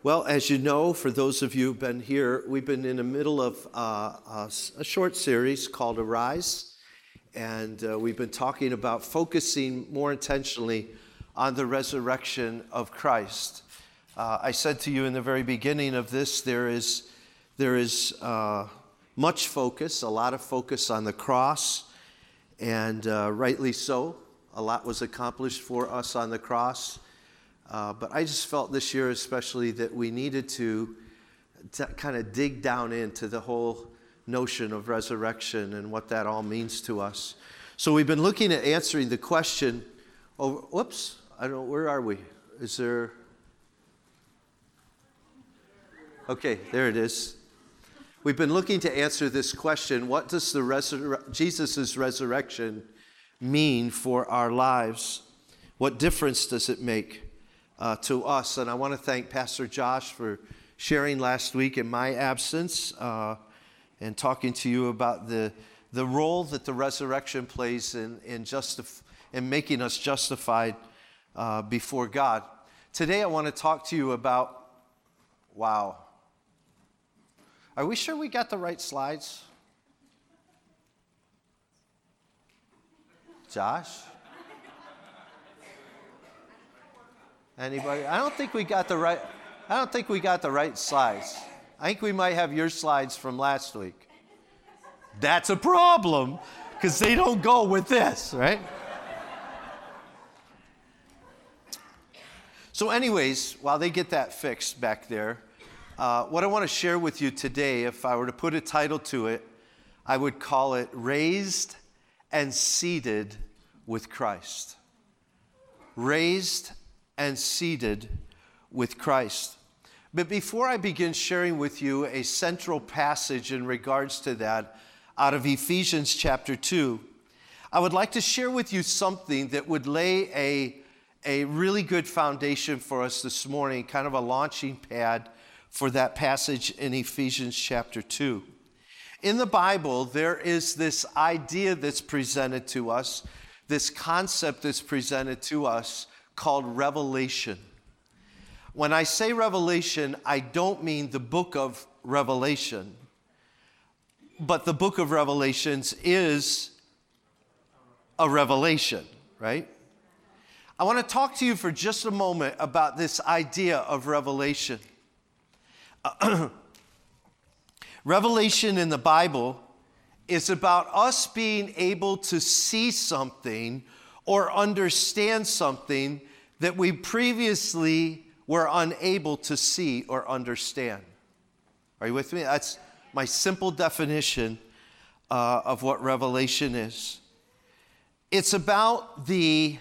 Well, as you know, for those of you who've been here, we've been in the middle of a short series called Arise, and we've been talking about focusing more intentionally on the resurrection of Christ. I said to you in the very beginning of this, there is much focus, a lot of focus on the cross, and rightly so. A lot was accomplished for us on the cross. But I just felt this year especially that we needed to kind of dig down into the whole notion of resurrection and what that all means to us. So we've been looking at answering the question, I don't know, where are we? Is there? Okay, there it is. We've been looking to answer this question, what does Jesus' resurrection mean for our lives? What difference does it make to us? And I want to thank Pastor Josh for sharing last week in my absence and talking to you about the role that the resurrection plays in making us justified before God. Today I want to talk to you about, are we sure we got the right slides? Josh? Anybody? I don't think we got the right slides. I think we might have your slides from last week. That's a problem because they don't go with this, right? So anyways, while they get that fixed back there, what I want to share with you today, if I were to put a title to it, I would call it Raised and Seated with Christ. Raised and seated with Christ. But before I begin sharing with you a central passage in regards to that out of Ephesians chapter 2, I would like to share with you something that would lay a really good foundation for us this morning, kind of a launching pad for that passage in Ephesians chapter 2. In the Bible, there is this idea that's presented to us, this concept that's presented to us called revelation. When I say revelation, I don't mean the book of Revelation, but the book of Revelations is a revelation, right? I want to talk to you for just a moment about this idea of revelation. Revelation in the Bible is about us being able to see something or understand something that we previously were unable to see or understand. Are you with me? That's my simple definition of what revelation is. It's about a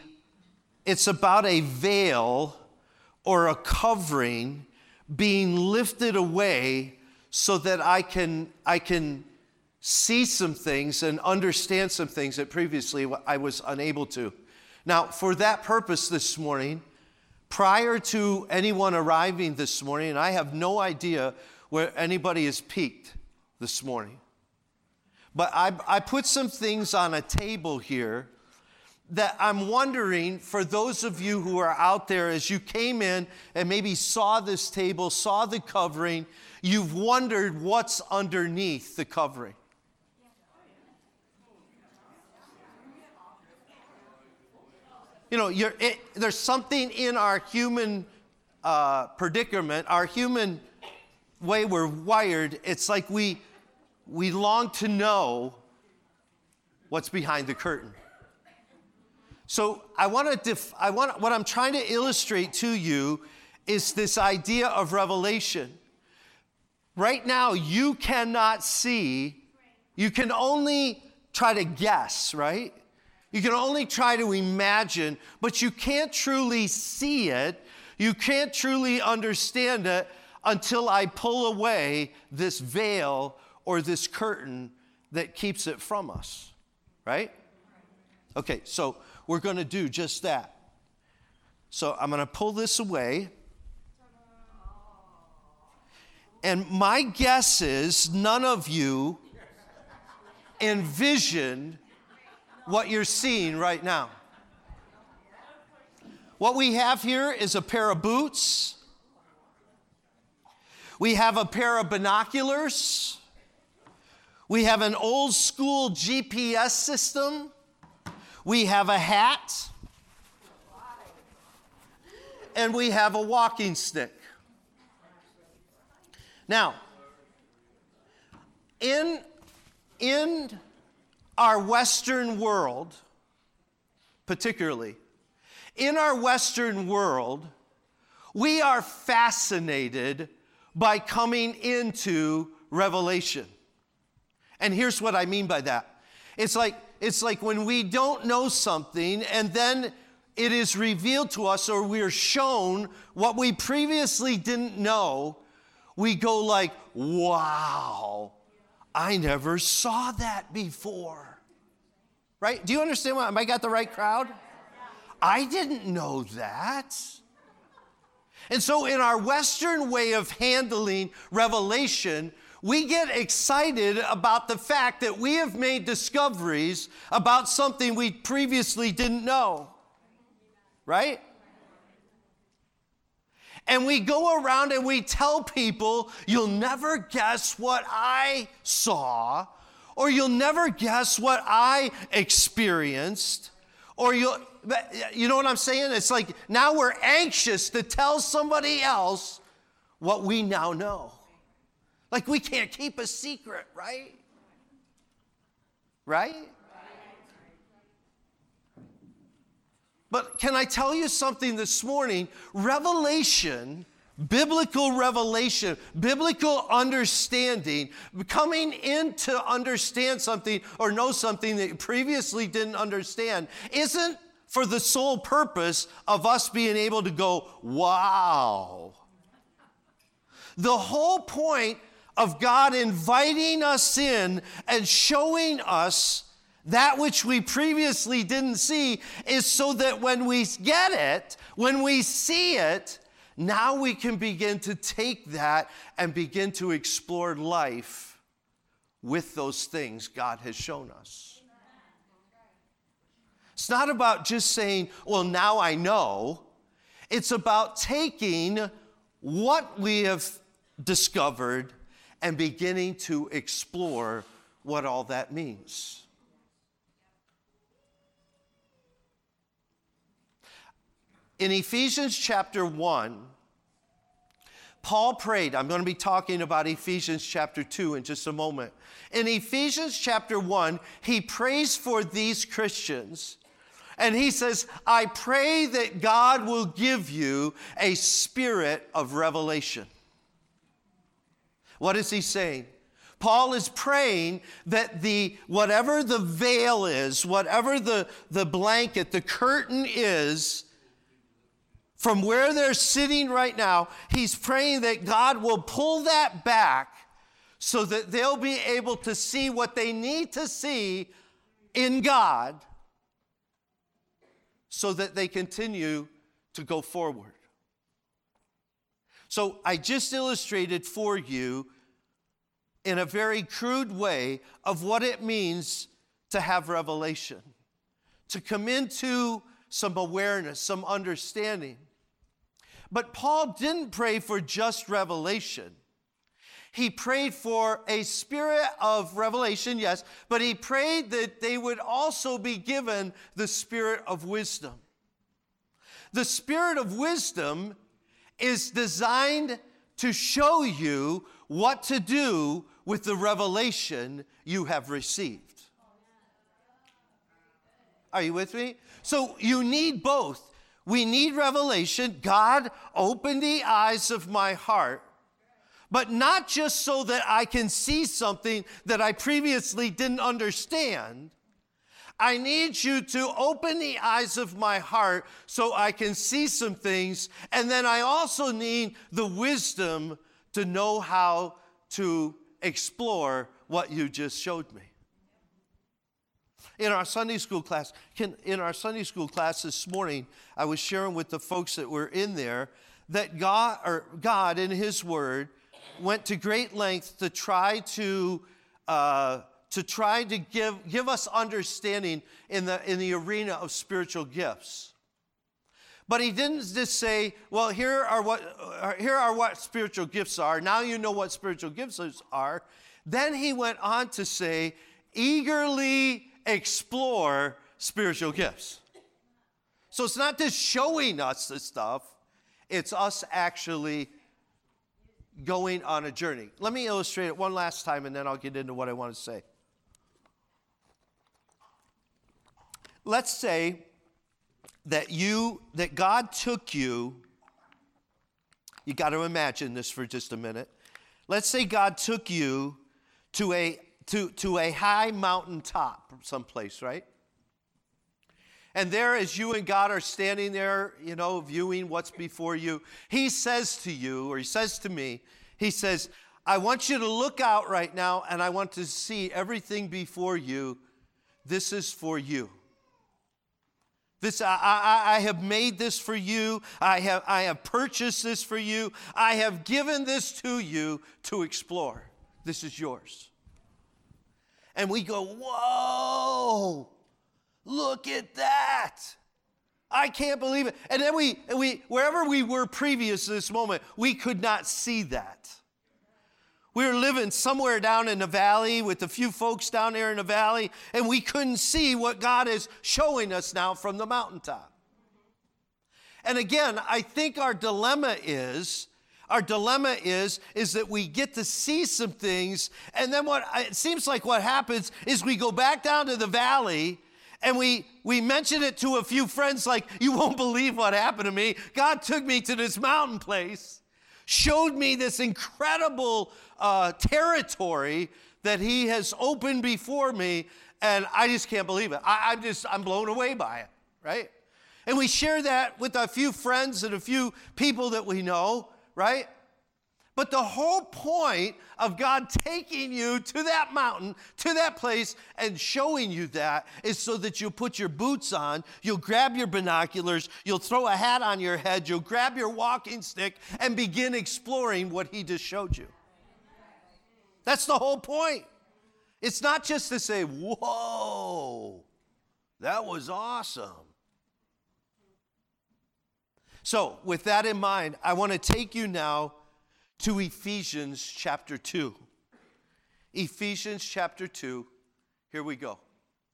veil or a covering being lifted away so that I can see some things and understand some things that previously I was unable to. Now, for that purpose this morning, prior to anyone arriving this morning, and I have no idea where anybody is peaked this morning, but I put some things on a table here that I'm wondering, for those of you who are out there, as you came in and maybe saw this table, saw the covering, you've wondered what's underneath the covering. You know, there's something in our human predicament, our human way we're wired. It's like we long to know what's behind the curtain. So what I'm trying to illustrate to you is this idea of revelation. Right now, you cannot see. You can only try to guess, right? You can only try to imagine, but you can't truly see it. You can't truly understand it until I pull away this veil or this curtain that keeps it from us, right? Okay, so we're going to do just that. So I'm going to pull this away. And my guess is none of you envisioned what you're seeing right now. What we have here is a pair of boots We have a pair of binoculars. We have an old school GPS system. We have a hat. And we have a walking stick. Now, in our Western world, particularly, in our Western world, we are fascinated by coming into revelation. And here's what I mean by that. It's like when we don't know something and then it is revealed to us or we're shown what we previously didn't know, we go like, wow, I never saw that before. Right? Do you understand what? Have I got the right crowd? I didn't know that. And so in our Western way of handling revelation, we get excited about the fact that we have made discoveries about something we previously didn't know. Right? And we go around and we tell people, you'll never guess what I saw, or you'll never guess what I experienced, or you know what I'm saying? It's like now we're anxious to tell somebody else what we now know. Like we can't keep a secret, right? Right? But can I tell you something this morning? Revelation, biblical understanding, coming in to understand something or know something that you previously didn't understand, isn't for the sole purpose of us being able to go, wow. The whole point of God inviting us in and showing us that which we previously didn't see is so that when we get it, when we see it, now we can begin to take that and begin to explore life with those things God has shown us. It's not about just saying, well, now I know. It's about taking what we have discovered and beginning to explore what all that means. In Ephesians chapter 1, Paul prayed. I'm going to be talking about Ephesians chapter 2 in just a moment. In Ephesians chapter 1, he prays for these Christians. And he says, I pray that God will give you a spirit of revelation. What is he saying? Paul is praying that whatever the veil is, whatever the blanket, the curtain is, from where they're sitting right now, he's praying that God will pull that back so that they'll be able to see what they need to see in God so that they continue to go forward. So I just illustrated for you in a very crude way of what it means to have revelation, to come into some awareness, some understanding. But Paul didn't pray for just revelation. He prayed for a spirit of revelation, yes, but he prayed that they would also be given the spirit of wisdom. The spirit of wisdom is designed to show you what to do with the revelation you have received. Are you with me? So you need both. We need revelation. God, open the eyes of my heart, but not just so that I can see something that I previously didn't understand. I need you to open the eyes of my heart so I can see some things, and then I also need the wisdom to know how to explore what you just showed me. In our Sunday school class this morning, I was sharing with the folks that were in there that God in His Word went to great lengths to try to give us understanding in the arena of spiritual gifts. But he didn't just say, well, here are what spiritual gifts are. Now you know what spiritual gifts are. Then he went on to say, eagerly explore spiritual gifts. So it's not just showing us this stuff, it's us actually going on a journey. Let me illustrate it one last time, and then I'll get into what I want to say. Let's say that God took you, you got to imagine this for just a minute. Let's say God took you to a high mountain top someplace, right? And there, as you and God are standing there, viewing what's before you, he says to you, or he says to me, he says, I want you to look out right now, and I want to see everything before you. This is for you. I have made this for you. I have purchased this for you. I have given this to you to explore. This is yours. And we go, whoa, look at that. I can't believe it. And then we wherever we were previous to this moment, we could not see that. We were living somewhere down in the valley with a few folks down there in the valley, and we couldn't see what God is showing us now from the mountaintop. And again, I think our dilemma is that we get to see some things, and then it seems like what happens is we go back down to the valley, and we mention it to a few friends like, you won't believe what happened to me. God took me to this mountain place, showed me this incredible territory that he has opened before me, and I just can't believe it. I'm blown away by it, right? And we share that with a few friends and a few people that we know, right? But the whole point of God taking you to that mountain, to that place, and showing you that is so that you'll put your boots on, you'll grab your binoculars, you'll throw a hat on your head, you'll grab your walking stick, and begin exploring what he just showed you. That's the whole point. It's not just to say, whoa, that was awesome. So, with that in mind, I want to take you now to Ephesians chapter 2. Ephesians chapter 2. Here we go.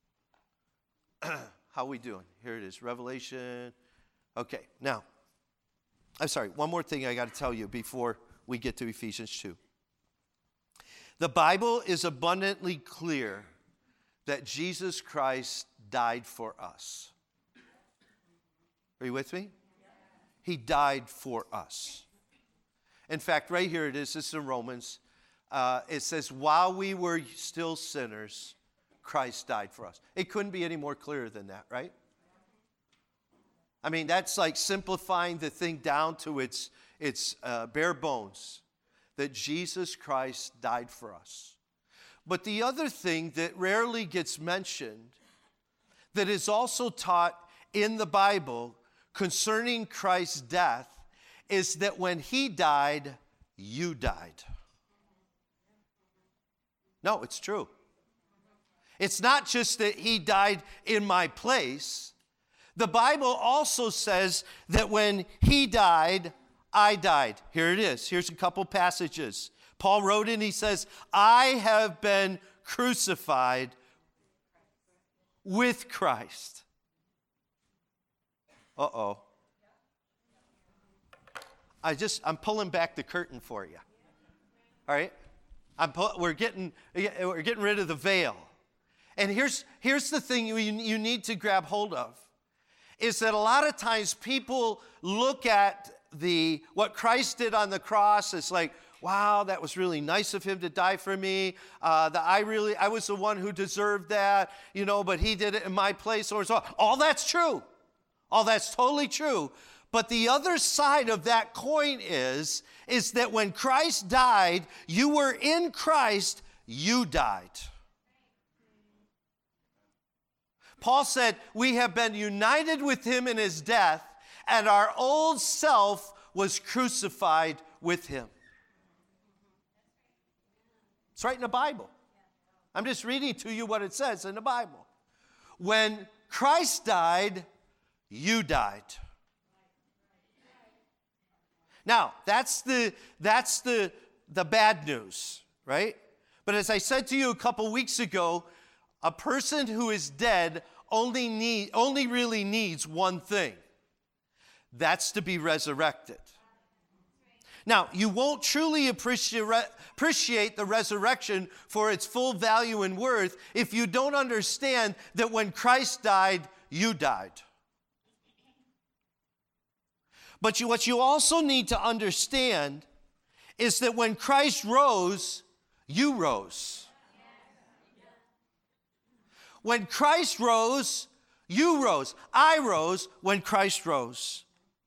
How we doing? Here it is. Revelation. Okay, now, I'm sorry, one more thing I got to tell you before we get to Ephesians 2. The Bible is abundantly clear that Jesus Christ died for us. Are you with me? He died for us. In fact, right here it is. This is in Romans. It says, while we were still sinners, Christ died for us. It couldn't be any more clear than that, right? I mean, that's like simplifying the thing down to its bare bones, that Jesus Christ died for us. But the other thing that rarely gets mentioned, that is also taught in the Bible concerning Christ's death, is that when he died, you died. No, it's true. It's not just that he died in my place. The Bible also says that when he died, I died. Here it is. Here's a couple passages. Paul wrote and he says, I have been crucified with Christ. Uh-oh. I'm pulling back the curtain for you. All right? We're getting rid of the veil. And here's the thing you need to grab hold of, is that a lot of times people look at what Christ did on the cross as like, wow, that was really nice of him to die for me. I was the one who deserved that, but he did it in my place. Or so. All that's true. All that's totally true. But the other side of that coin is that when Christ died, you were in Christ, you died. Paul said, we have been united with him in his death, and our old self was crucified with him. It's right in the Bible. I'm just reading to you what it says in the Bible. When Christ died, you died. Now, that's the bad news, right? But as I said to you a couple weeks ago, a person who is dead only really needs one thing. That's to be resurrected. Now, you won't truly appreciate the resurrection for its full value and worth if you don't understand that when Christ died, you died. But what you also need to understand is that when Christ rose, you rose. When Christ rose, you rose. I rose when Christ rose.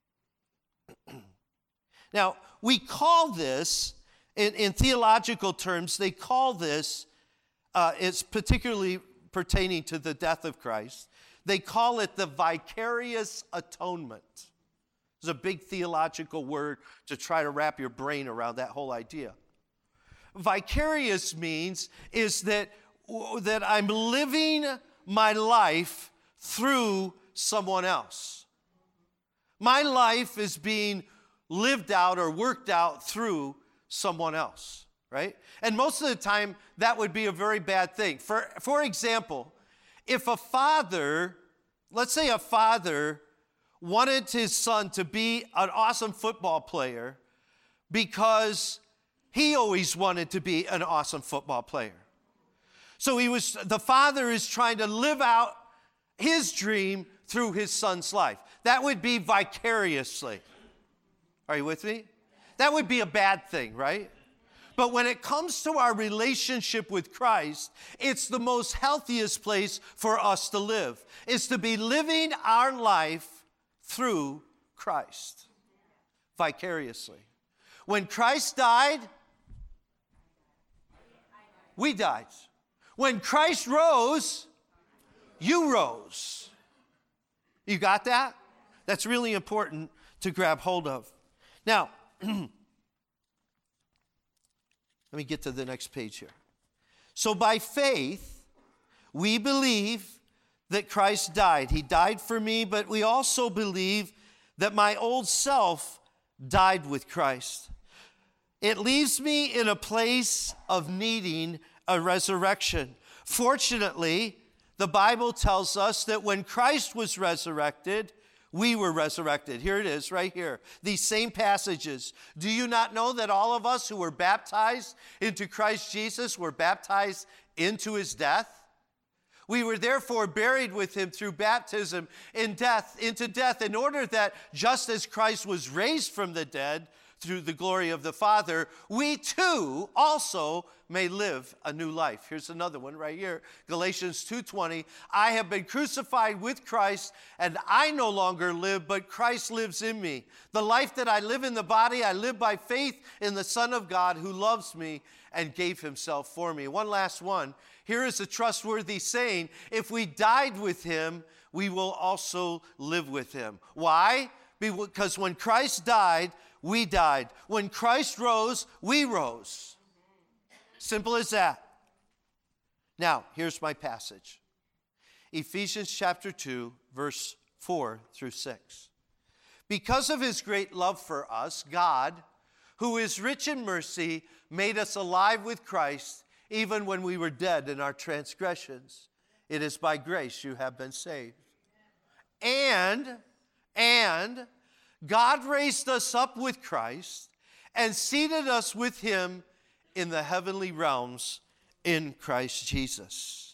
Now, we call this, in theological terms, they call this, it's particularly pertaining to the death of Christ, they call it the vicarious atonement. It's a big theological word to try to wrap your brain around that whole idea. Vicarious means is that I'm living my life through someone else. My life is being lived out or worked out through someone else, right? And most of the time, that would be a very bad thing. For example, if a father, let's say a father wanted his son to be an awesome football player because he always wanted to be an awesome football player. So the father is trying to live out his dream through his son's life. That would be vicariously. Are you with me? That would be a bad thing, right? But when it comes to our relationship with Christ, it's the most healthiest place for us to live. It's to be living our life through Christ, vicariously. When Christ died, we died. When Christ rose, you rose. You got that? That's really important to grab hold of. Now, let me get to the next page here. So by faith, we believe that Christ died. He died for me, but we also believe that my old self died with Christ. It leaves me in a place of needing a resurrection. Fortunately, the Bible tells us that when Christ was resurrected, we were resurrected. Here it is, right here. These same passages. Do you not know that all of us who were baptized into Christ Jesus were baptized into his death? We were therefore buried with him through baptism into death, in order that just as Christ was raised from the dead through the glory of the Father, we too also may live a new life. Here's another one right here. Galatians 2:20. I have been crucified with Christ, and I no longer live, but Christ lives in me. The life that I live in the body, I live by faith in the Son of God who loves me and gave himself for me. One last one. Here is a trustworthy saying. If we died with him, we will also live with him. Why? Because when Christ died, we died. When Christ rose, we rose. Simple as that. Now, here's my passage. Ephesians chapter 2, verse 4 through 6. Because of his great love for us, God, who is rich in mercy, made us alive with Christ, even when we were dead in our transgressions. It is by grace you have been saved. And God raised us up with Christ and seated us with him in the heavenly realms in Christ Jesus.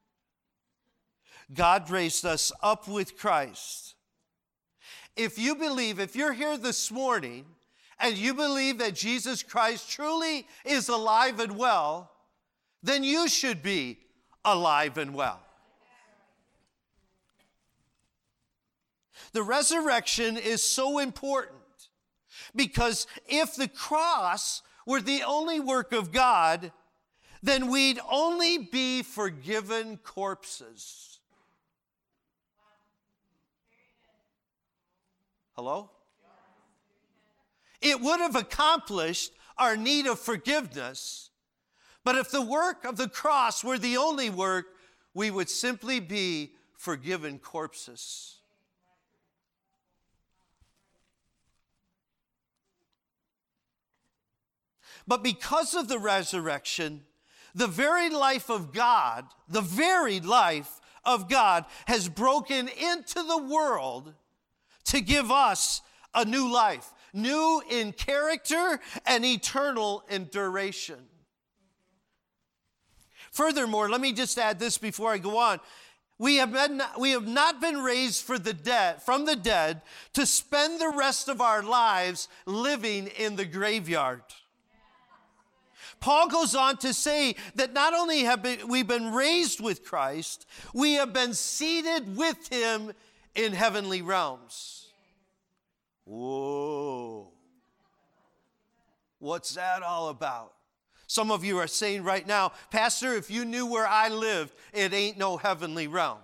God raised us up with Christ. If you're here this morning and you believe that Jesus Christ truly is alive and well, then you should be alive and well. The resurrection is so important because if the cross were the only work of God, then we'd only be forgiven corpses. Hello? It would have accomplished our need of forgiveness, but if the work of the cross were the only work, we would simply be forgiven corpses. But because of the resurrection, the very life of God, the very life of God has broken into the world to give us a new life, new in character and eternal in duration. Furthermore, let me just add this before I go on. We have not been raised from the dead to spend the rest of our lives living in the graveyard. Paul goes on to say that not only have we been raised with Christ, we have been seated with him in heavenly realms. Whoa. What's that all about? Some of you are saying right now, Pastor, if you knew where I lived, it ain't no heavenly realm.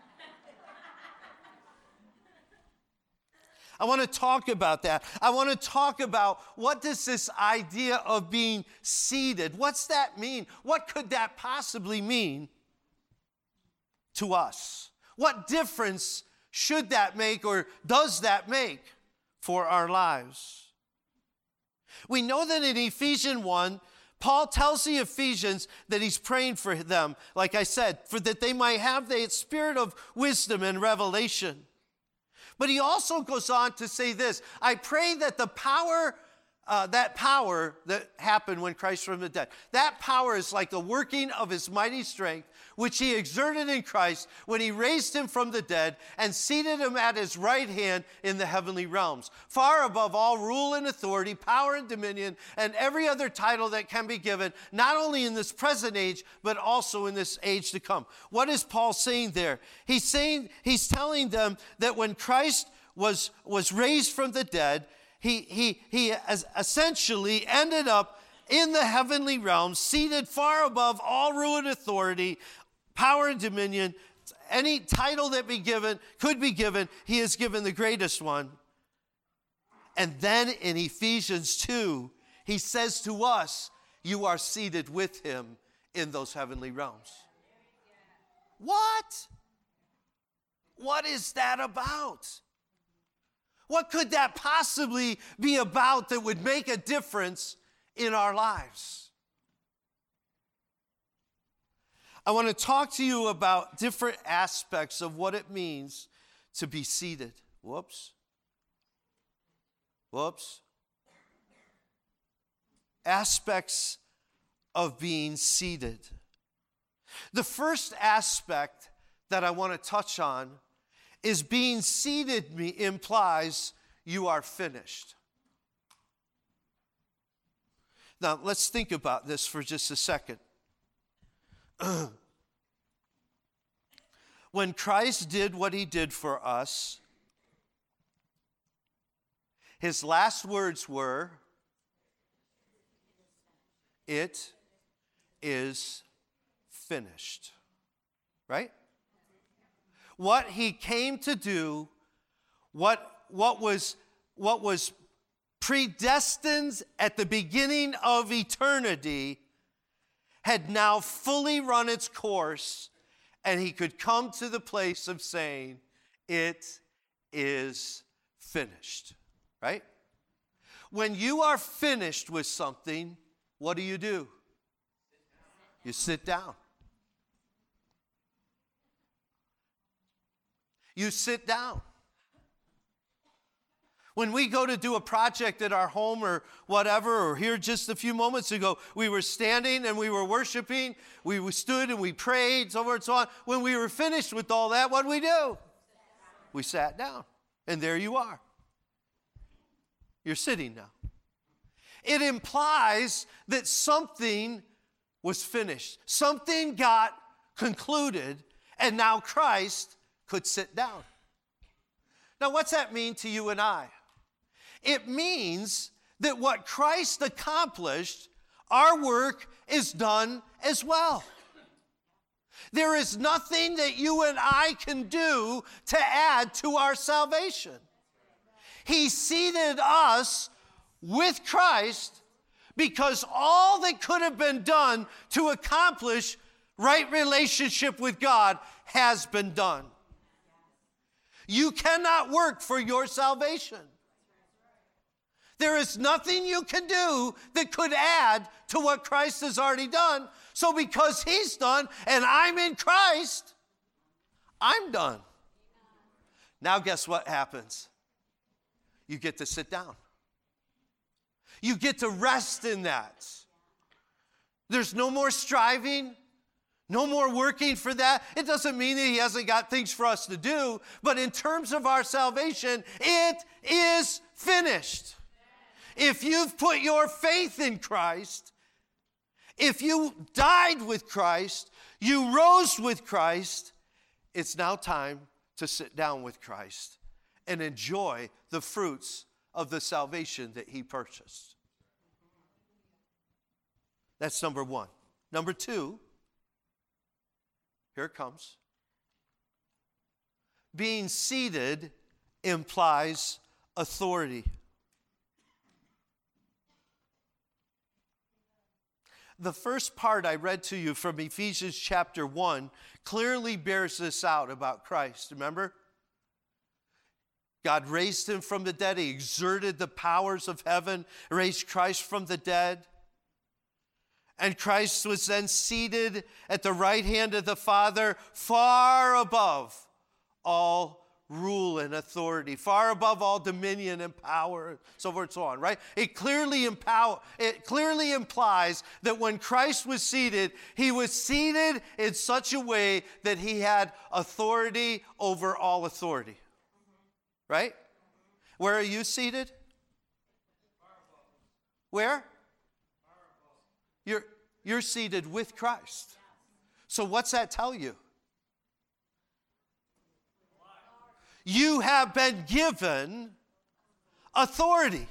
I want to talk about that. I want to talk about what does this idea of being seated, what's that mean? What could that possibly mean to us? What difference should that make or does that make for our lives? We know that in Ephesians 1, Paul tells the Ephesians that he's praying for them, like I said, for that they might have the spirit of wisdom and revelation. But he also goes on to say this, I pray that the power that happened when Christ rose from the dead, that power is like the working of his mighty strength, which he exerted in Christ when he raised him from the dead and seated him at his right hand in the heavenly realms, far above all rule and authority, power and dominion, and every other title that can be given, not only in this present age, but also in this age to come. What is Paul saying there? He's telling them that when Christ was raised from the dead, he essentially ended up in the heavenly realms, seated far above all rule and authority, power and dominion, any title that could be given, he is given the greatest one. And then in Ephesians 2, he says to us, you are seated with him in those heavenly realms. What? What is that about? What could that possibly be about that would make a difference in our lives? I want to talk to you about different aspects of what it means to be seated. Whoops. Aspects of being seated. The first aspect that I want to touch on is being seated implies you are finished. Now, let's think about this for just a second. When Christ did what he did for us, his last words were, "It is finished." Right? What he came to do, what was predestined at the beginning of eternity, had now fully run its course, and he could come to the place of saying, it is finished. Right? When you are finished with something, what do? You sit down. You sit down. When we go to do a project at our home or whatever, or here just a few moments ago, we were standing and we were worshiping, we stood and we prayed, so forth and so on. When we were finished with all that, what did we do? We sat down. And there you are. You're sitting now. It implies that something was finished. Something got concluded, and now Christ could sit down. Now, what's that mean to you and I? It means that what Christ accomplished, our work is done as well. There is nothing that you and I can do to add to our salvation. He seated us with Christ because all that could have been done to accomplish right relationship with God has been done. You cannot work for your salvation. There is nothing you can do that could add to what Christ has already done. So because he's done and I'm in Christ, I'm done. Now guess what happens? You get to sit down. You get to rest in that. There's no more striving, no more working for that. It doesn't mean that he hasn't got things for us to do, but in terms of our salvation, it is finished. If you've put your faith in Christ, if you died with Christ, you rose with Christ, it's now time to sit down with Christ and enjoy the fruits of the salvation that he purchased. That's number one. Number two, here it comes. Being seated implies authority. The first part I read to you from Ephesians chapter 1 clearly bears this out about Christ. Remember? God raised him from the dead. He exerted the powers of heaven, raised Christ from the dead. And Christ was then seated at the right hand of the Father, far above all rule and authority, far above all dominion and power, so forth and so on, right? It clearly implies that when Christ was seated, he was seated in such a way that he had authority over all authority, right? Where are you seated? Where? You're seated with Christ. So what's that tell you? You have been given authority.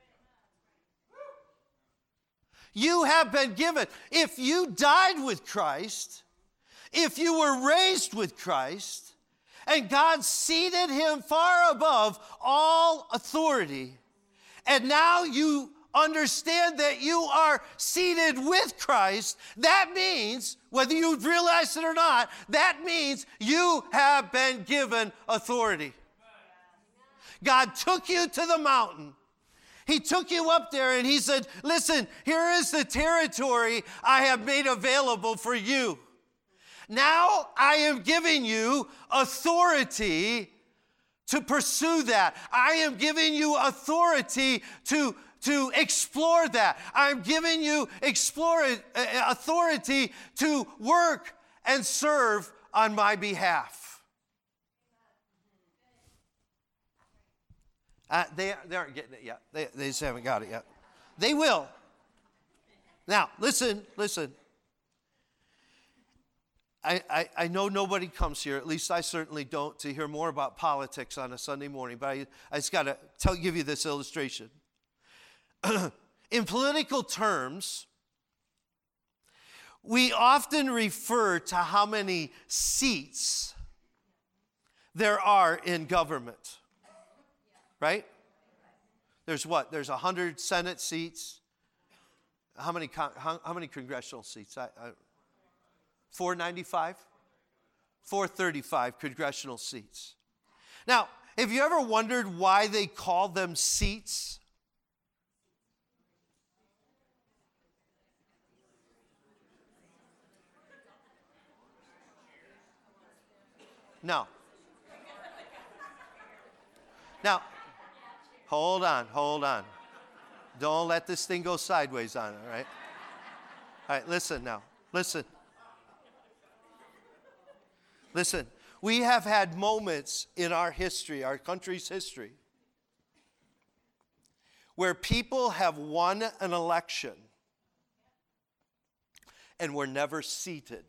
You have been given. If you died with Christ, if you were raised with Christ, and God seated him far above all authority, and now you understand that you are seated with Christ, that means, whether you realize it or not, that means you have been given authority. God took you to the mountain. He took you up there and he said, listen, here is the territory I have made available for you. Now I am giving you authority to pursue that. I am giving you authority to explore that. I'm giving you authority to work and serve on my behalf. They aren't getting it yet. They just haven't got it yet. They will. Now, listen. I know nobody comes here, at least I certainly don't, to hear more about politics on a Sunday morning, but I just got to give you this illustration. In political terms, we often refer to how many seats there are in government, right? There's what? There's 100 Senate seats. How many congressional seats? 495? 435 congressional seats. Now, have you ever wondered why they call them seats? No. Now, hold on. Don't let this thing go sideways on it, all right? All right, listen now. Listen. We have had moments in our history, our country's history, where people have won an election and were never seated.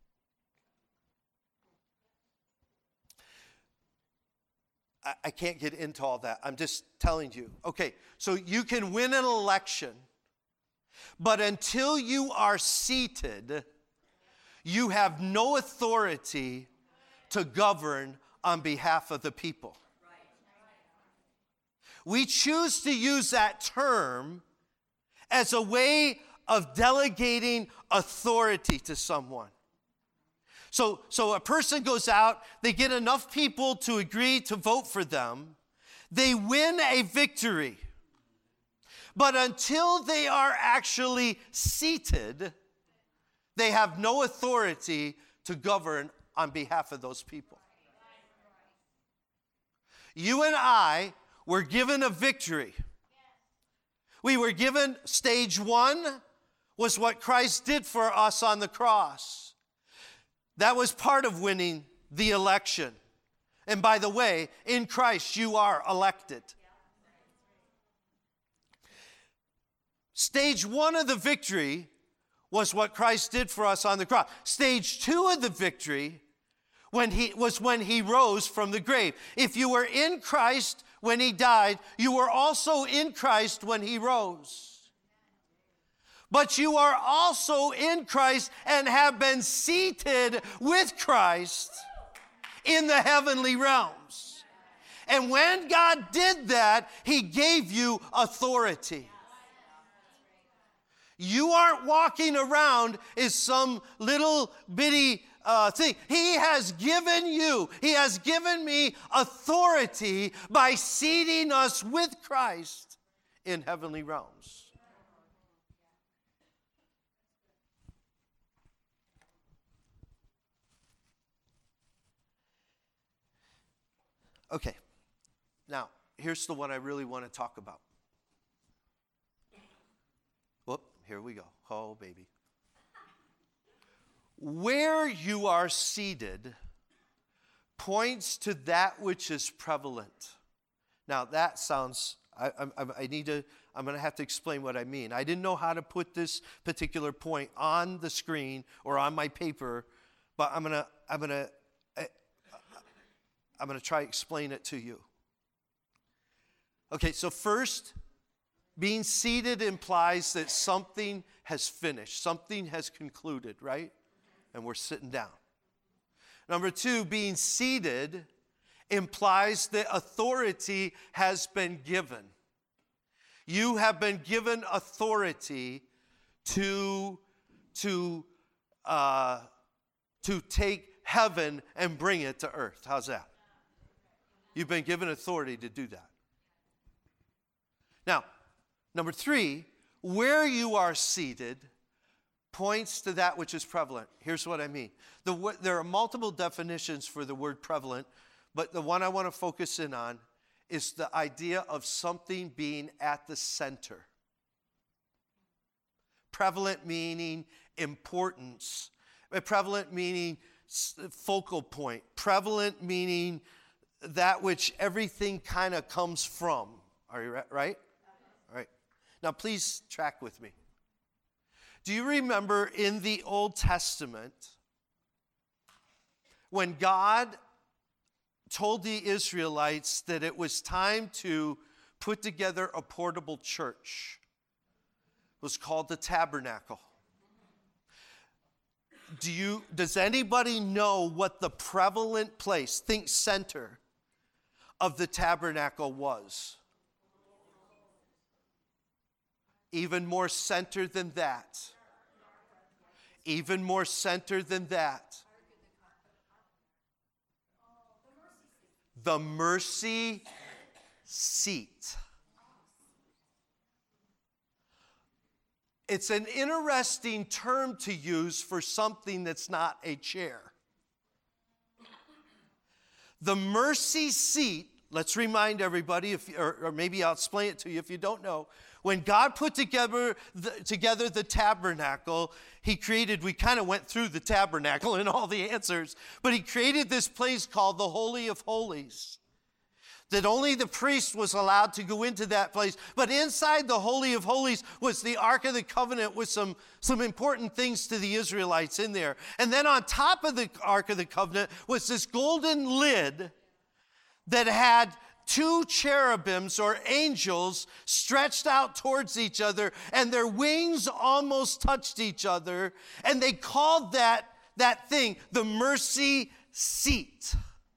I can't get into all that. I'm just telling you. Okay, so you can win an election, but until you are seated, you have no authority to govern on behalf of the people. We choose to use that term as a way of delegating authority to someone. So a person goes out, they get enough people to agree to vote for them, they win a victory. But until they are actually seated, they have no authority to govern on behalf of those people. You and I were given a victory. We were given stage one was what Christ did for us on the cross. That was part of winning the election. And by the way, in Christ you are elected. Stage one of the victory was what Christ did for us on the cross. Stage two of the victory when he rose from the grave. If you were in Christ when he died, you were also in Christ when he rose. But you are also in Christ and have been seated with Christ in the heavenly realms. And when God did that, he gave you authority. You aren't walking around as some little bitty thing. He has given me authority by seating us with Christ in heavenly realms. Okay, now here's the one I really want to talk about. Whoop, here we go. Oh, baby. Where you are seated points to that which is prevalent. Now that sounds, I'm going to have to explain what I mean. I didn't know how to put this particular point on the screen or on my paper, but I'm going to try to explain it to you. Okay, so first, being seated implies that something has finished, something has concluded, right? And we're sitting down. Number two, being seated implies that authority has been given. You have been given authority to take heaven and bring it to earth. How's that? You've been given authority to do that. Now, number three, where you are seated points to that which is prevalent. Here's what I mean. There are multiple definitions for the word prevalent, but the one I want to focus in on is the idea of something being at the center. Prevalent meaning importance. Prevalent meaning focal point. Prevalent meaning that which everything kind of comes from. Are you right? All right. Now please track with me. Do you remember in the Old Testament when God told the Israelites that it was time to put together a portable church? It was called the tabernacle. Does anybody know what the prevalent place, think center, of the tabernacle was? Even more center than that. Even more center than that. The mercy seat. It's an interesting term to use for something that's not a chair. The mercy seat, let's remind everybody, or maybe I'll explain it to you if you don't know. When God put together the tabernacle, we kind of went through the tabernacle and all the answers, but he created this place called the Holy of Holies. That only the priest was allowed to go into that place. But inside the Holy of Holies was the Ark of the Covenant with some important things to the Israelites in there. And then on top of the Ark of the Covenant was this golden lid that had two cherubims or angels stretched out towards each other, and their wings almost touched each other. And they called that thing the mercy seat.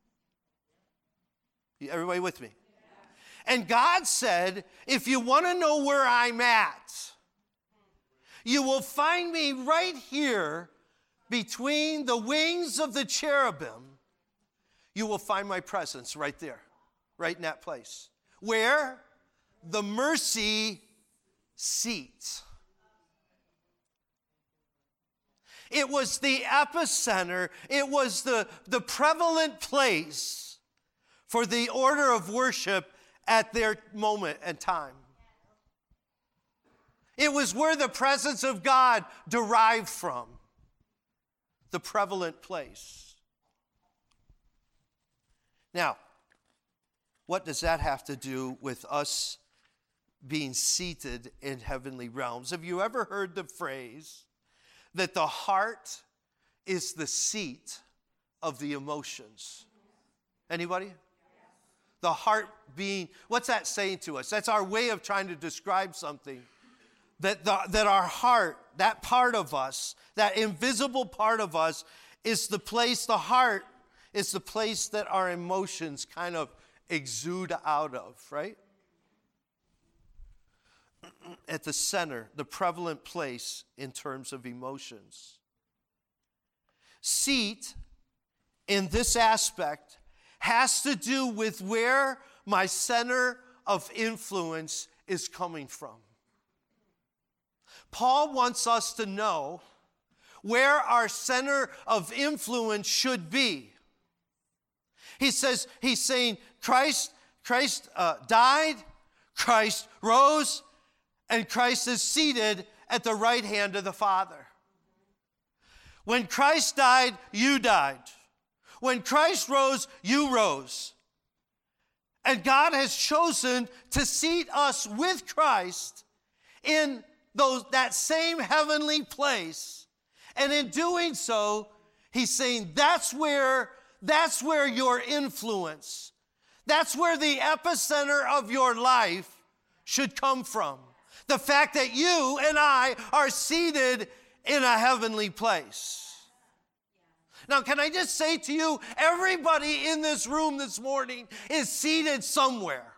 Everybody with me? And God said, if you want to know where I'm at, you will find me right here between the wings of the cherubim. You will find my presence right there, right in that place. Where? The mercy seat. It was the epicenter. It was the prevalent place for the order of worship at their moment and time. It was where the presence of God derived from, the prevalent place. Now, what does that have to do with us being seated in heavenly realms? Have you ever heard the phrase that the heart is the seat of the emotions? Anybody? The heart being, what's that saying to us? That's our way of trying to describe something. That our heart, that part of us, that invisible part of us, is the place, the heart is the place that our emotions kind of exude out of, right? At the center, the prevalent place in terms of emotions. Seat, in this aspect, has to do with where my center of influence is coming from. Paul wants us to know where our center of influence should be. He's saying Christ died, Christ rose, and Christ is seated at the right hand of the Father. When Christ died, you died. When Christ rose, you rose. And God has chosen to seat us with Christ in that same heavenly place. And in doing so, he's saying that's where your influence, that's where the epicenter of your life should come from. The fact that you and I are seated in a heavenly place. Now, can I just say to you, everybody in this room this morning is seated somewhere.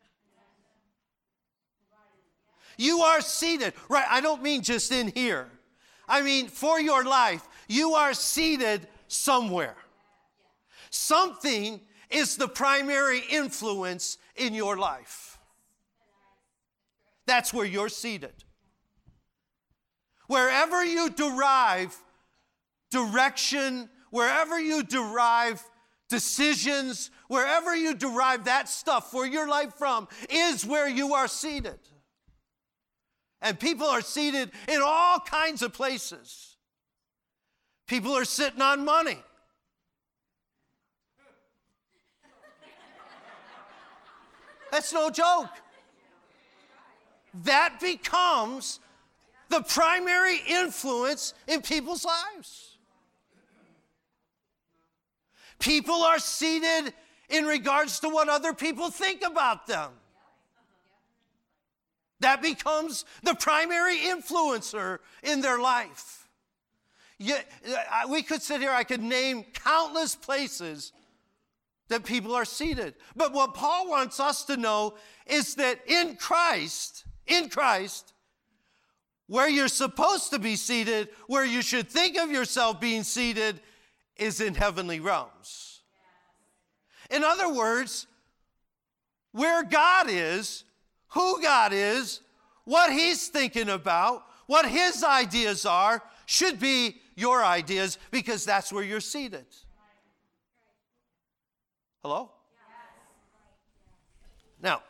You are seated, right? I don't mean just in here. I mean, for your life, you are seated somewhere. Something is the primary influence in your life. That's where you're seated. Wherever you derive direction, wherever you derive decisions, wherever you derive that stuff for your life from, is where you are seated. And people are seated in all kinds of places. People are sitting on money. That's no joke. That becomes the primary influence in people's lives. People are seated in regards to what other people think about them. That becomes the primary influencer in their life. We could sit here, I could name countless places that people are seated. But what Paul wants us to know is that in Christ, where you're supposed to be seated, where you should think of yourself being seated, is in heavenly realms. In other words, where God is, who God is, what he's thinking about, what his ideas are, should be your ideas, because that's where you're seated. Hello? Now,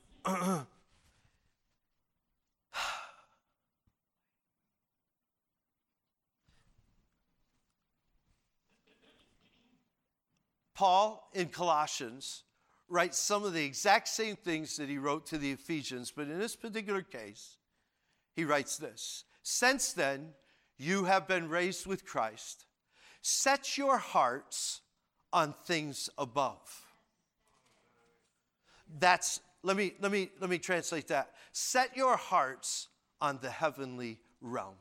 Paul in Colossians writes some of the exact same things that he wrote to the Ephesians, but in this particular case, he writes this: since then, you have been raised with Christ. Set your hearts on things above. Let me translate that. Set your hearts on the heavenly realm.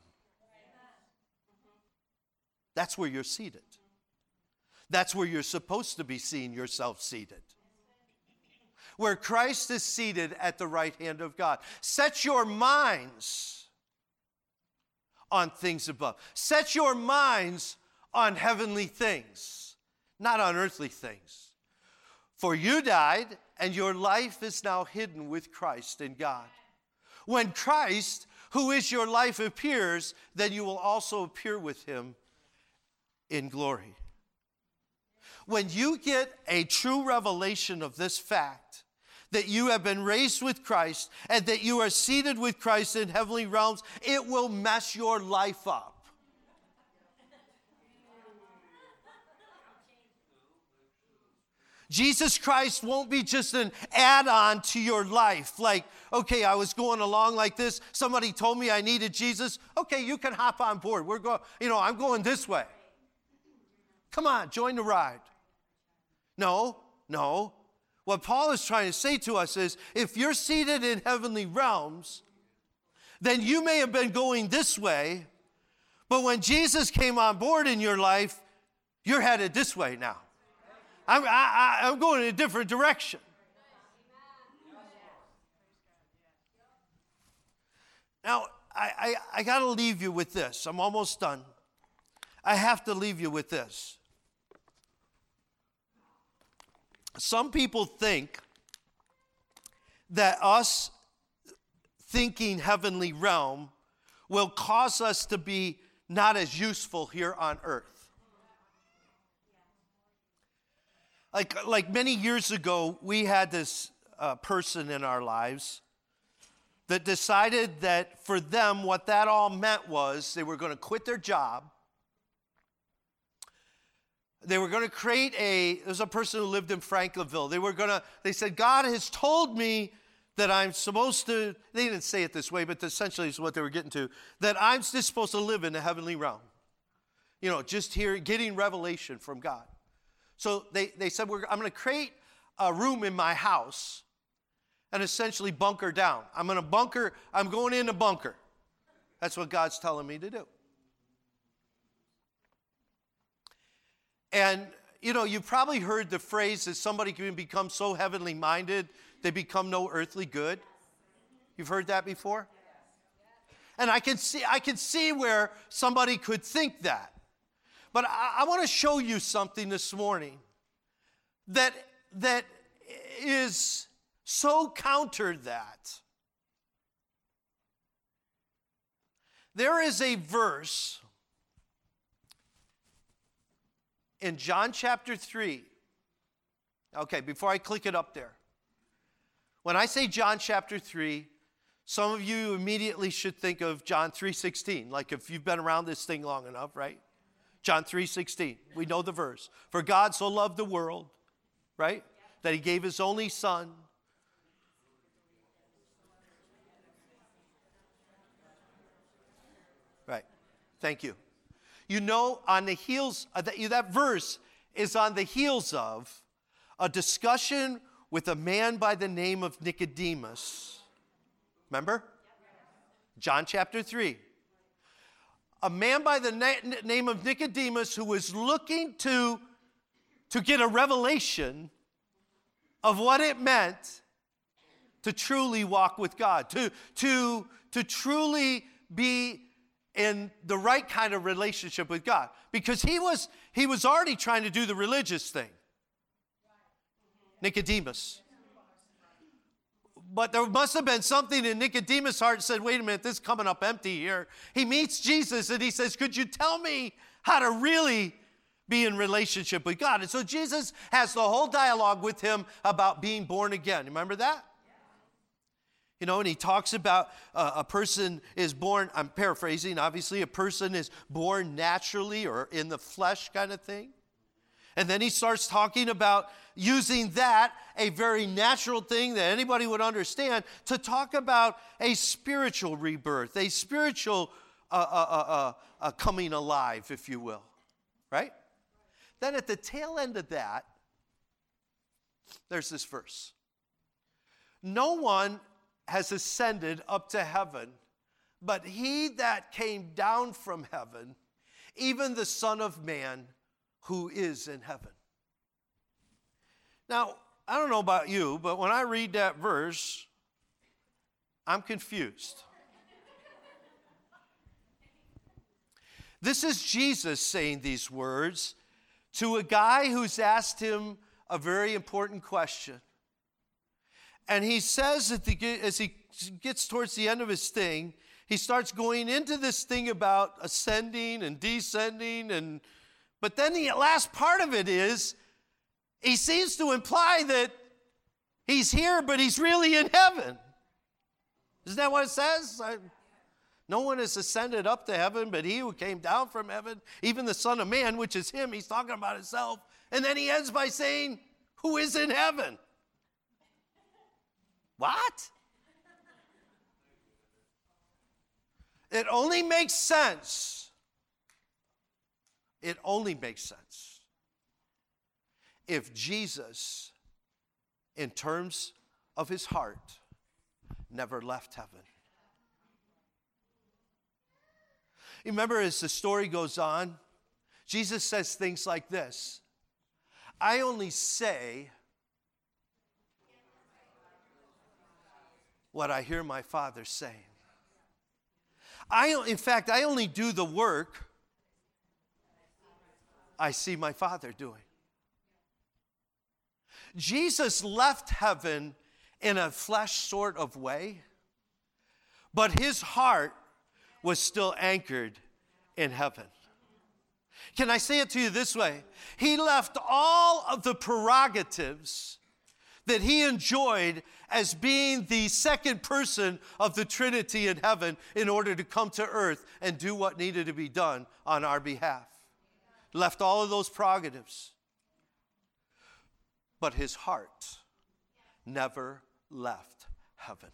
That's where you're seated. That's where you're supposed to be seeing yourself seated. Where Christ is seated at the right hand of God. Set your minds on things above. Set your minds on heavenly things, not on earthly things. For you died, and your life is now hidden with Christ in God. When Christ, who is your life, appears, then you will also appear with him in glory. When you get a true revelation of this fact, that you have been raised with Christ and that you are seated with Christ in heavenly realms, it will mess your life up. Jesus Christ won't be just an add-on to your life. Like, okay, I was going along like this. Somebody told me I needed Jesus. Okay, you can hop on board. I'm going this way. Come on, join the ride. No. What Paul is trying to say to us is, if you're seated in heavenly realms, then you may have been going this way, but when Jesus came on board in your life, you're headed this way now. I'm going in a different direction. Now, I got to leave you with this. I'm almost done. I have to leave you with this. Some people think that us thinking heavenly realm will cause us to be not as useful here on earth. Like many years ago, we had this person in our lives that decided that for them, what that all meant was they were going to quit their job. They were going to create there's a person who lived in Franklinville. They said, God has told me that I'm supposed to, they didn't say it this way, but essentially is what they were getting to, that I'm just supposed to live in the heavenly realm. Just here, getting revelation from God. So they said, I'm going to create a room in my house and essentially bunker down. I'm going in a bunker. That's what God's telling me to do. And, you've probably heard the phrase that somebody can become so heavenly minded, they become no earthly good. You've heard that before? And I can see where somebody could think that. But I want to show you something this morning that is so counter that. There is a verse in John chapter 3. Okay, before I click it up there. When I say John chapter 3, some of you immediately should think of John 3:16, like if you've been around this thing long enough, right? John 3:16, we know the verse. For God so loved the world, right? That he gave his only son. Right, thank you. On the heels, that verse is on the heels of a discussion with a man by the name of Nicodemus. Remember? John chapter 3. A man by the name of Nicodemus who was looking to get a revelation of what it meant to truly walk with God, to truly be in the right kind of relationship with God. Because he was already trying to do the religious thing. Nicodemus. But there must have been something in Nicodemus' heart that said, wait a minute, this is coming up empty here. He meets Jesus and he says, could you tell me how to really be in relationship with God? And so Jesus has the whole dialogue with him about being born again. Remember that? And he talks about a person is born, I'm paraphrasing, obviously, a person is born naturally or in the flesh kind of thing. And then he starts talking about using that, a very natural thing that anybody would understand, to talk about a spiritual rebirth, a spiritual coming alive, if you will. Right? Then at the tail end of that, there's this verse. No one has ascended up to heaven, but he that came down from heaven, even the Son of Man who is in heaven. Now, I don't know about you, but when I read that verse, I'm confused. This is Jesus saying these words to a guy who's asked him a very important question. And he says, as he gets towards the end of his thing, he starts going into this thing about ascending and descending, but then the last part of it is, he seems to imply that he's here, but he's really in heaven. Isn't that what it says? No one has ascended up to heaven, but he who came down from heaven, even the Son of Man, which is him. He's talking about himself. And then he ends by saying, who is in heaven? What? It only makes sense. It only makes sense if Jesus, in terms of his heart, never left heaven. You remember, as the story goes on, Jesus says things like this: I only say what I hear my Father saying. In fact, I only do the work I see my Father doing. Jesus left heaven in a flesh sort of way, but his heart was still anchored in heaven. Can I say it to you this way? He left all of the prerogatives that he enjoyed as being the second person of the Trinity in heaven in order to come to earth and do what needed to be done on our behalf. Left all of those prerogatives. But his heart never left heaven.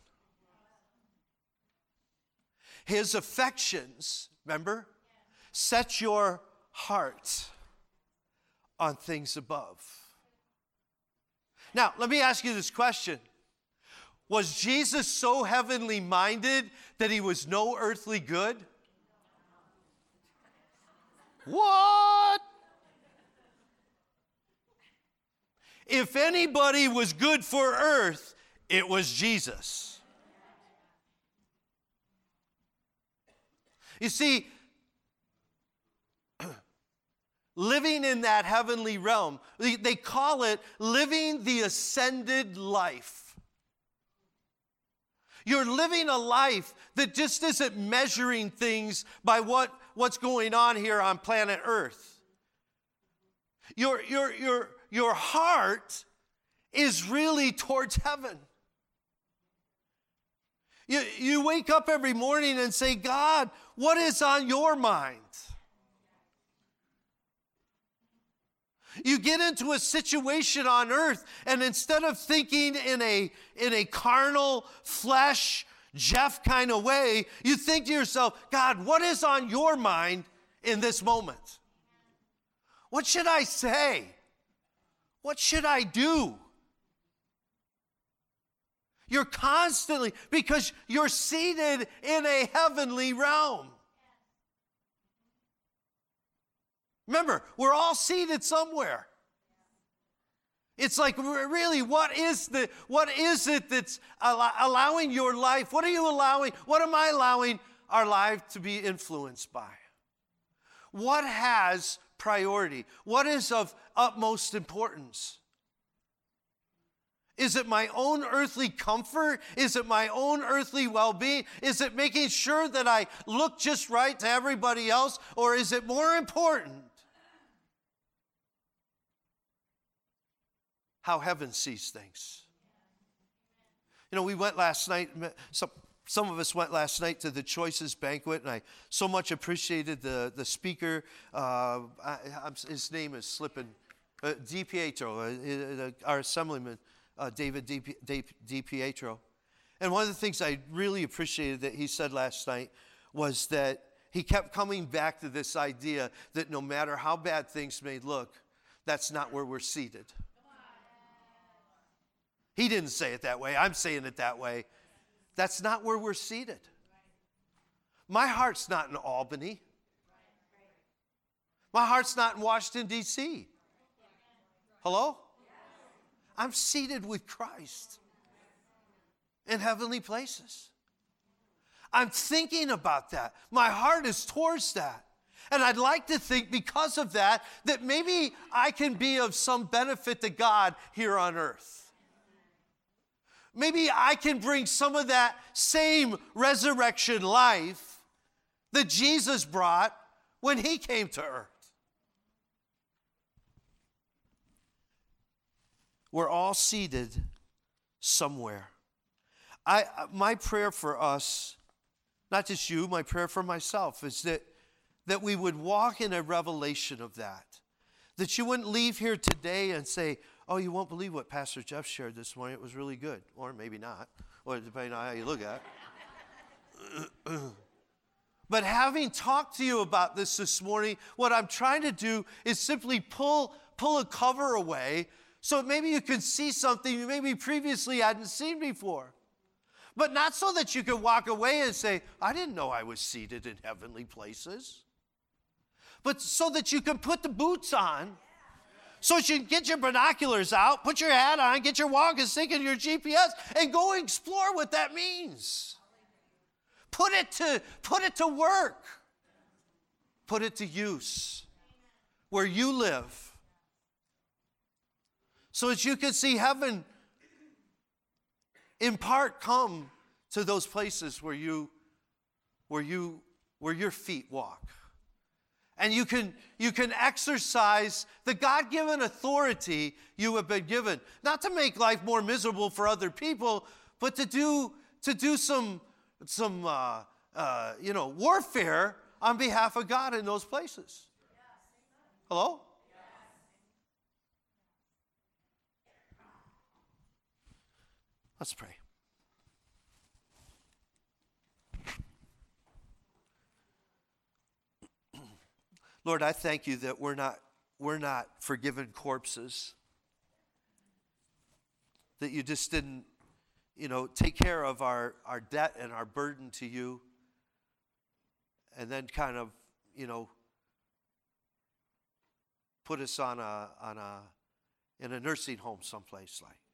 His affections, remember, set your heart on things above. Now, let me ask you this question. Was Jesus so heavenly minded that he was no earthly good? What? If anybody was good for earth, it was Jesus. You see, living in that heavenly realm, they call it living the ascended life. You're living a life that just isn't measuring things by what's going on here on planet Earth. Your heart is really towards heaven. You wake up every morning and say, God, what is on your mind? You get into a situation on earth, and instead of thinking in a carnal, flesh, Jeff kind of way, you think to yourself, God, what is on your mind in this moment? What should I say? What should I do? You're constantly, because you're seated in a heavenly realm. Remember, we're all seated somewhere. It's like, really, what is it that's allowing your life? What am I allowing our life to be influenced by? What has priority? What is of utmost importance? Is it my own earthly comfort? Is it my own earthly well-being? Is it making sure that I look just right to everybody else? Or is it more important how heaven sees things? You know, we went last night, some of us went last night to the Choices banquet, and I so much appreciated the speaker. His name is slipping. DiPietro, our assemblyman, David DiPietro. And one of the things I really appreciated that he said last night was that he kept coming back to this idea that no matter how bad things may look, that's not where we're seated. He didn't say it that way. I'm saying it that way. That's not where we're seated. My heart's not in Albany. My heart's not in Washington, D.C. Hello? I'm seated with Christ in heavenly places. I'm thinking about that. My heart is towards that. And I'd like to think because of that maybe I can be of some benefit to God here on earth. Maybe I can bring some of that same resurrection life that Jesus brought when he came to earth. We're all seated somewhere. My prayer for us, not just you, my prayer for myself, is that we would walk in a revelation of that. That you wouldn't leave here today and say, oh, you won't believe what Pastor Jeff shared this morning. It was really good. Or maybe not, or depending on how you look at it. But having talked to you about this morning, what I'm trying to do is simply pull a cover away so maybe you can see something you maybe previously hadn't seen before. But not so that you can walk away and say, I didn't know I was seated in heavenly places. But so that you can put the boots on, so that you can get your binoculars out, put your hat on, get your walking stick and your GPS, and go explore what that means. Put it to work. Put it to use where you live. So that you can see heaven in part come to those places where your feet walk. And you can exercise the God-given authority you have been given, not to make life more miserable for other people, but to do some warfare on behalf of God in those places. Hello? Let's pray. Lord, I thank you that we're not forgiven corpses. That you just didn't, take care of our debt and our burden to you. And then kind of, put us in a nursing home someplace like.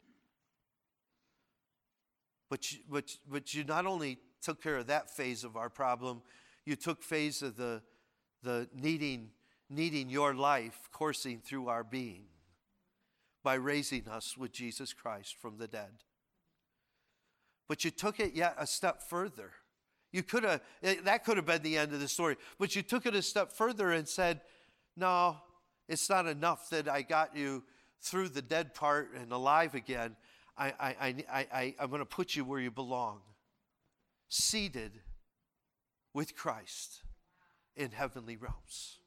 But you not only took care of that phase of our problem, you took phase of the needing your life coursing through our being by raising us with Jesus Christ from the dead. But you took it yet a step further. That could have been the end of the story, but you took it a step further and said, no, it's not enough that I got you through the dead part and alive again. I'm going to put you where you belong, seated with Christ in heavenly realms.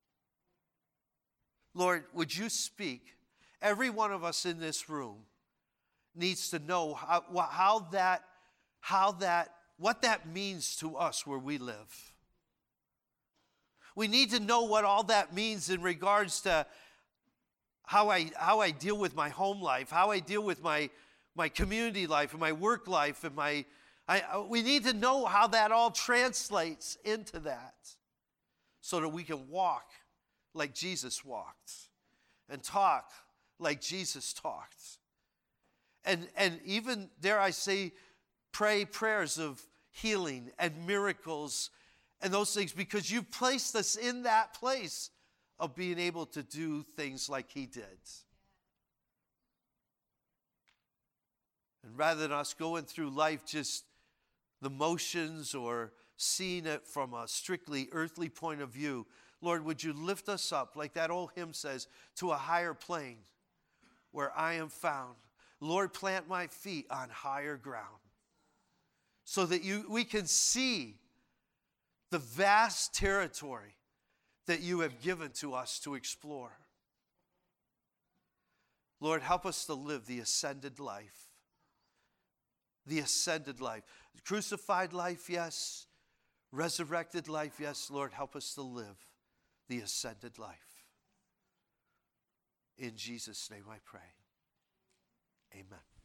Lord, would you speak? Every one of us in this room needs to know what that means to us where we live. We need to know what all that means in regards to how I deal with my home life, how I deal with my community life and my work life, and we need to know how that all translates into that, so that we can walk like Jesus walked and talk like Jesus talked, and even, dare I say, pray prayers of healing and miracles and those things, because you've placed us in that place of being able to do things like he did. And rather than us going through life just the motions or seeing it from a strictly earthly point of view, Lord, would you lift us up, like that old hymn says, to a higher plane where I am found. Lord, plant my feet on higher ground so that we can see the vast territory that you have given to us to explore. Lord, help us to live the ascended life. The ascended life. Crucified life, yes. Resurrected life, yes. Lord, help us to live the ascended life. In Jesus' name I pray. Amen.